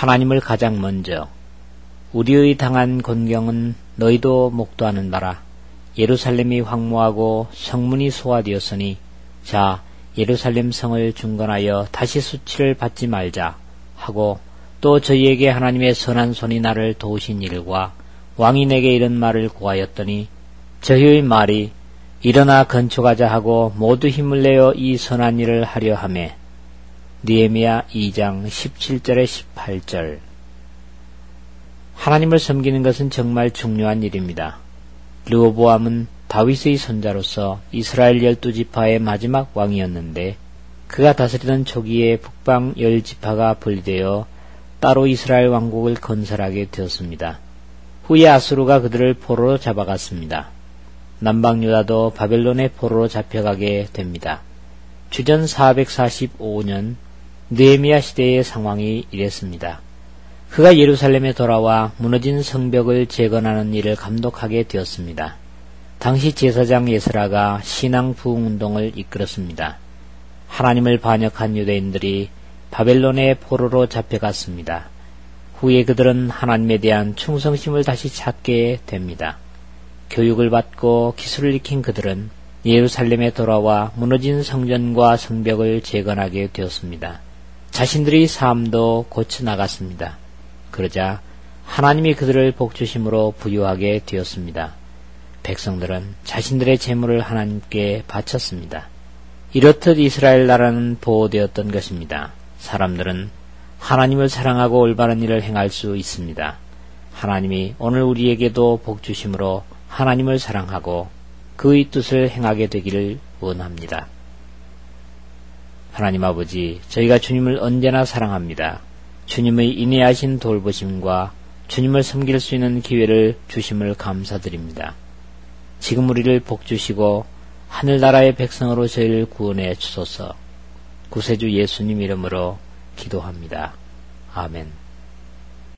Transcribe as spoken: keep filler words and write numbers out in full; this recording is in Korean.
하나님을 가장 먼저 우리의 당한 곤경은 너희도 목도하는 바라. 예루살렘이 황무하고 성문이 소화되었으니 자 예루살렘 성을 중건하여 다시 수치를 받지 말자 하고 또 저희에게 하나님의 선한 손이 나를 도우신 일과 왕이 내게 이런 말을 구하였더니 저희의 말이 일어나 건축하자 하고 모두 힘을 내어 이 선한 일을 하려 하매. 느헤미야 이 장 십칠 절에 십팔 절. 하나님을 섬기는 것은 정말 중요한 일입니다. 르호보암은 다윗의 손자로서 이스라엘 열두 지파의 마지막 왕이었는데 그가 다스리던 초기에 북방 열 지파가 분리되어 따로 이스라엘 왕국을 건설하게 되었습니다. 후에 아수르가 그들을 포로로 잡아갔습니다. 남방 유다도 바벨론의 포로로 잡혀가게 됩니다. 주전 사백사십오 년 느헤미야 시대의 상황이 이랬습니다. 그가 예루살렘에 돌아와 무너진 성벽을 재건하는 일을 감독하게 되었습니다. 당시 제사장 예스라가 신앙 부흥운동을 이끌었습니다. 하나님을 반역한 유대인들이 바벨론의 포로로 잡혀갔습니다. 후에 그들은 하나님에 대한 충성심을 다시 찾게 됩니다. 교육을 받고 기술을 익힌 그들은 예루살렘에 돌아와 무너진 성전과 성벽을 재건하게 되었습니다. 자신들의 삶도 고쳐나갔습니다. 그러자 하나님이 그들을 복주심으로 부유하게 되었습니다. 백성들은 자신들의 재물을 하나님께 바쳤습니다. 이렇듯 이스라엘 나라는 보호되었던 것입니다. 사람들은 하나님을 사랑하고 올바른 일을 행할 수 있습니다. 하나님이 오늘 우리에게도 복주심으로 하나님을 사랑하고 그의 뜻을 행하게 되기를 원합니다. 하나님 아버지, 저희가 주님을 언제나 사랑합니다. 주님의 인내하신 돌보심과 주님을 섬길 수 있는 기회를 주심을 감사드립니다. 지금 우리를 복주시고 하늘나라의 백성으로 저희를 구원해 주소서. 구세주 예수님 이름으로 기도합니다. 아멘.